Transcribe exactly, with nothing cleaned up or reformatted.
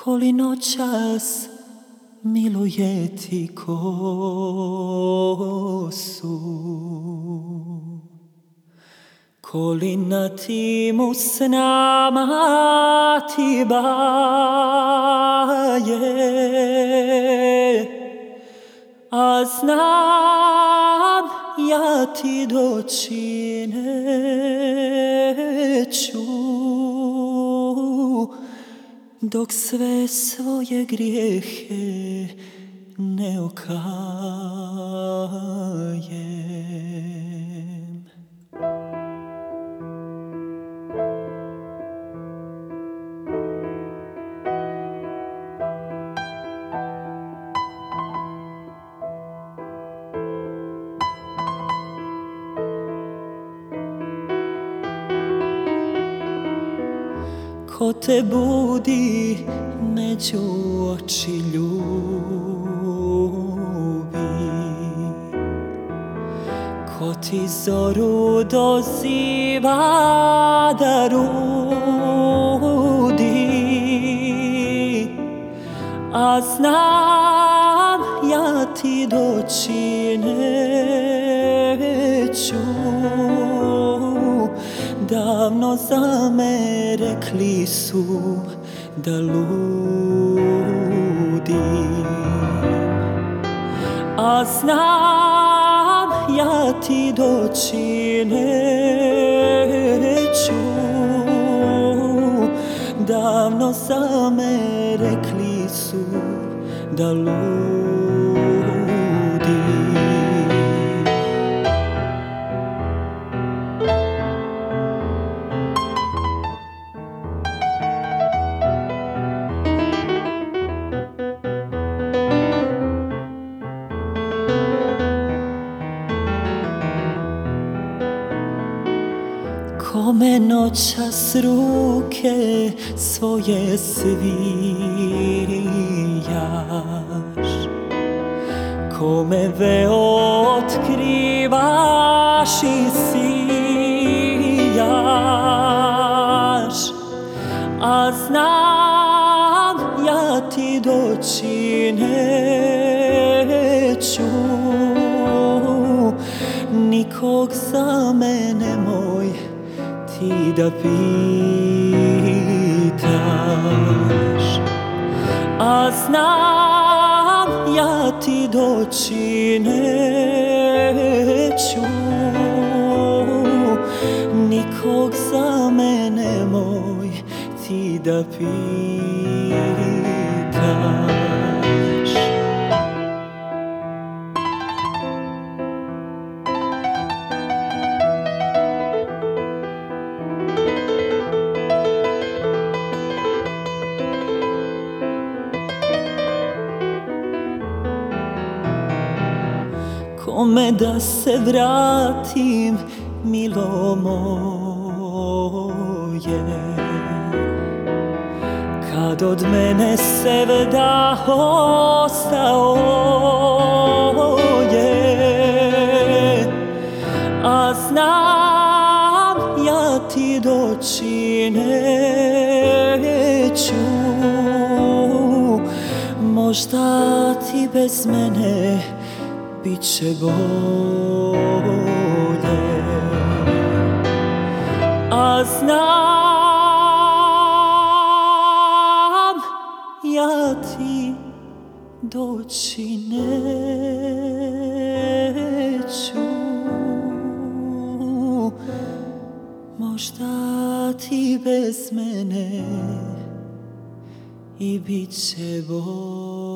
Koli noćas miluje ti kosu, koli na timu s nama ti baje, a znam ja ti doći neću, dok sve svoje grijehe ne okajem. Ko te budi među oči ljubi, ko ti zoru doziva da rudi, a znam ja ti doći neću, davno za me rekli su da ludim, a znam ja ti doći neću, davno za me rekli su da ludim. Kome noćas ruke svoje svijaš, kome veo otkrivaš i sijaš, a znam ja ti doći neću, nikog za mene moj ti da pitaš, a znam ja ti doći neću, nikog za mene moj ti da pitaš. Kome da se vratim, milo moje, kad od mene sevda ostao je, a znam ja ti doći neću, možda ti bez mene bit će bolje, a znam ja ti doći neću, možda ti bez mene i bit će bolje.